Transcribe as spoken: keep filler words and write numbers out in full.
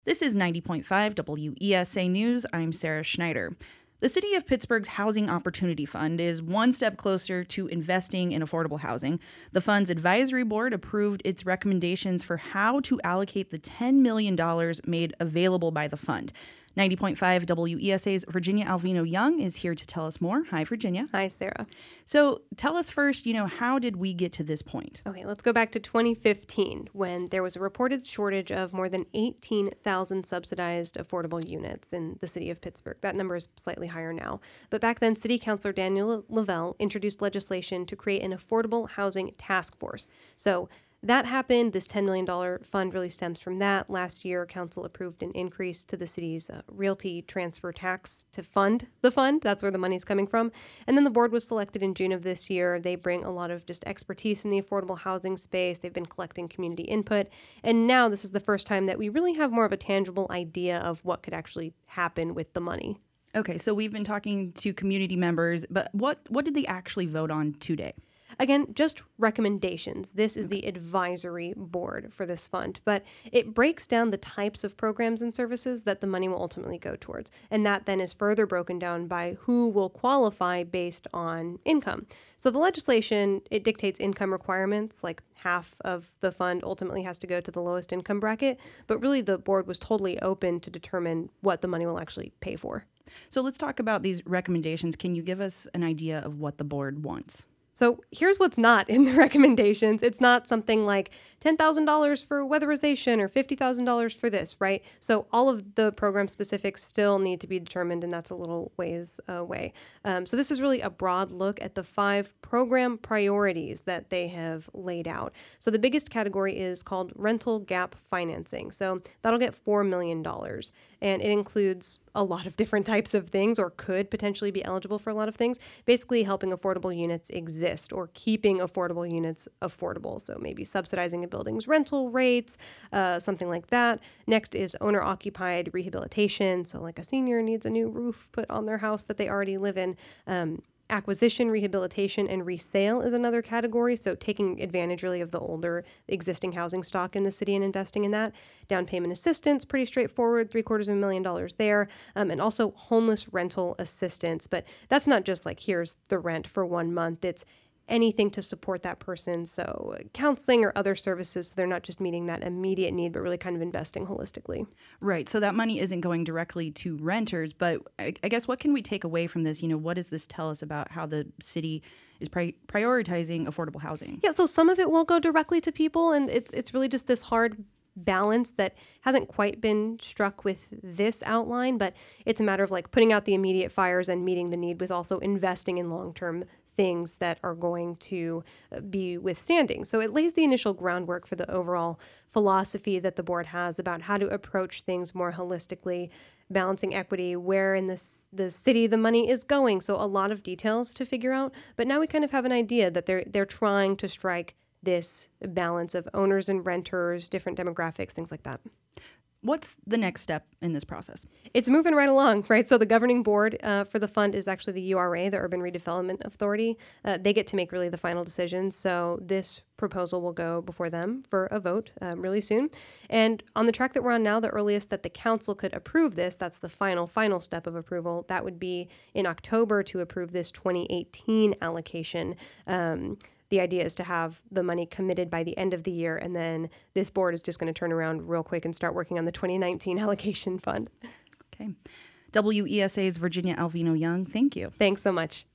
This is ninety point five W E S A News. I'm Sarah Schneider. The City of Pittsburgh's Housing Opportunity Fund is one step closer to investing in affordable housing. The fund's advisory board approved its recommendations for how to allocate the ten million dollars made available by the fund. ninety point five W E S A's Virginia Alvino Young is here to tell us more. Hi, Virginia. Hi, Sarah. So tell us first, you know, how did we get to this point? Okay, let's go back to twenty fifteen when there was a reported shortage of more than eighteen thousand subsidized affordable units in the city of Pittsburgh. That number is slightly higher now. But back then, City Councilor Daniel Lavelle introduced legislation to create an affordable housing task force. So that happened. This ten million dollars fund really stems from that. Last year, council approved an increase to the city's uh, realty transfer tax to fund the fund. That's where the money's coming from. And then the board was selected in June of this year. They bring a lot of just expertise in the affordable housing space. They've been collecting community input. And now this is the first time that we really have more of a tangible idea of what could actually happen with the money. Okay, so we've been talking to community members, but what, what did they actually vote on today? Again, just recommendations. This is the advisory board for this fund, but it breaks down the types of programs and services that the money will ultimately go towards. And that then is further broken down by who will qualify based on income. So the legislation, it dictates income requirements, like half of the fund ultimately has to go to the lowest income bracket, but really the board was totally open to determine what the money will actually pay for. So let's talk about these recommendations. Can you give us an idea of what the board wants? So here's what's not in the recommendations. It's not something like ten thousand dollars for weatherization or fifty thousand dollars for this, right? So all of the program specifics still need to be determined, and that's a little ways away. Um, so this is really a broad look at the five program priorities that they have laid out. So the biggest category is called rental gap financing. So that'll get four million dollars, and it includes a lot of different types of things, or could potentially be eligible for a lot of things, basically helping affordable units exist or keeping affordable units affordable. So maybe subsidizing a building's rental rates, uh, something like that. Next is owner-occupied rehabilitation. So like a senior needs a new roof put on their house that they already live in. Um, Acquisition, rehabilitation, and resale is another category. So taking advantage really of the older existing housing stock in the city and investing in that. Down payment assistance, pretty straightforward, three quarters of a million dollars there. Um, and also homeless rental assistance. But that's not just like, here's the rent for one month. It's anything to support that person. So counseling or other services, so they're not just meeting that immediate need, but really kind of investing holistically. Right. So that money isn't going directly to renters, but I, I guess what can we take away from this? You know, what does this tell us about how the city is pri- prioritizing affordable housing? Yeah, so some of it will go directly to people, and it's it's really just this hard balance that hasn't quite been struck with this outline, but it's a matter of like putting out the immediate fires and meeting the need with also investing in long-term things that are going to be withstanding. So it lays the initial groundwork for the overall philosophy that the board has about how to approach things more holistically, balancing equity, where in this the city the money is going. So a lot of details to figure out, but now we kind of have an idea that they're they're trying to strike this balance of owners and renters, different demographics, things like that. What's the next step in this process? It's moving right along, right? So the governing board uh, for the fund is actually the U R A, the Urban Redevelopment Authority. Uh, they get to make really the final decision. So this proposal will go before them for a vote um, really soon. And on the track that we're on now, the earliest that the council could approve this, that's the final, final step of approval, that would be in October to approve this twenty eighteen allocation. Um, The idea is to have the money committed by the end of the year, and then this board is just going to turn around real quick and start working on the twenty nineteen allocation fund. Okay. W E S A's Virginia Alvino Young, thank you. Thanks so much.